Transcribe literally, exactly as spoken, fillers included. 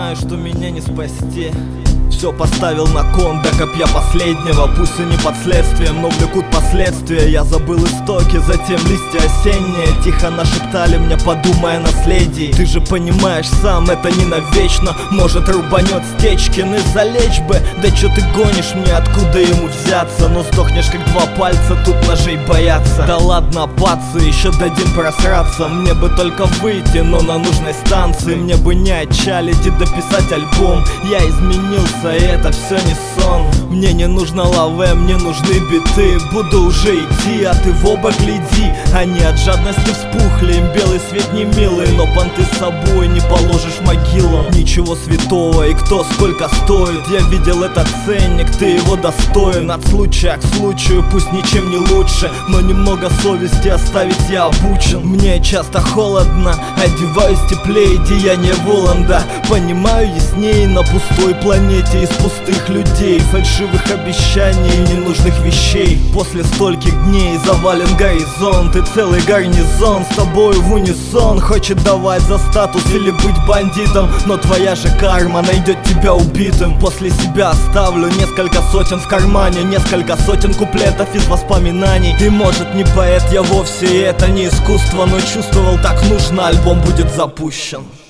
знаю, что меня не спасти. Все поставил на кон до копья последнего. Пусть и не под следствием, но влекут последствия. Я забыл истоки, затем листья осенние тихо нашептали мне, подумай о наследии. Ты же понимаешь сам, это не навечно. Может рубанет Стечкин и залечь бы. Да чё ты гонишь мне, откуда ему взяться? Но сдохнешь как два пальца, тут ножей боятся. Да ладно, пацы, еще дадим просраться. Мне бы только выйти, но на нужной станции. Мне бы не отчалить и дописать альбом. Я изменился, и это все не сон. Мне не нужно лаве, мне нужны биты. Буду уже идти, а ты в оба гляди. Они от жадности вспухли, им белый свет не милый. Но понты с собой не положишь в могилу. Ничего святого, и кто сколько стоит. Я видел этот ценник, ты его достоин. От случая к случаю, пусть ничем не лучше, но немного совести оставить я обучен. Мне часто холодно, одеваюсь теплее, деяния Воланда. Понимаю яснее на пустой планете из пустых людей, фальшивых обещаний и ненужных вещей. После стольких дней завален горизонт, и целый гарнизон с тобой в унисон хочет давать за статус или быть бандитом. Но твоя же карма найдет тебя убитым. После себя оставлю несколько сотен в кармане, несколько сотен куплетов из воспоминаний. И может не поэт я вовсе, и это не искусство, но чувствовал так нужно, альбом будет запущен.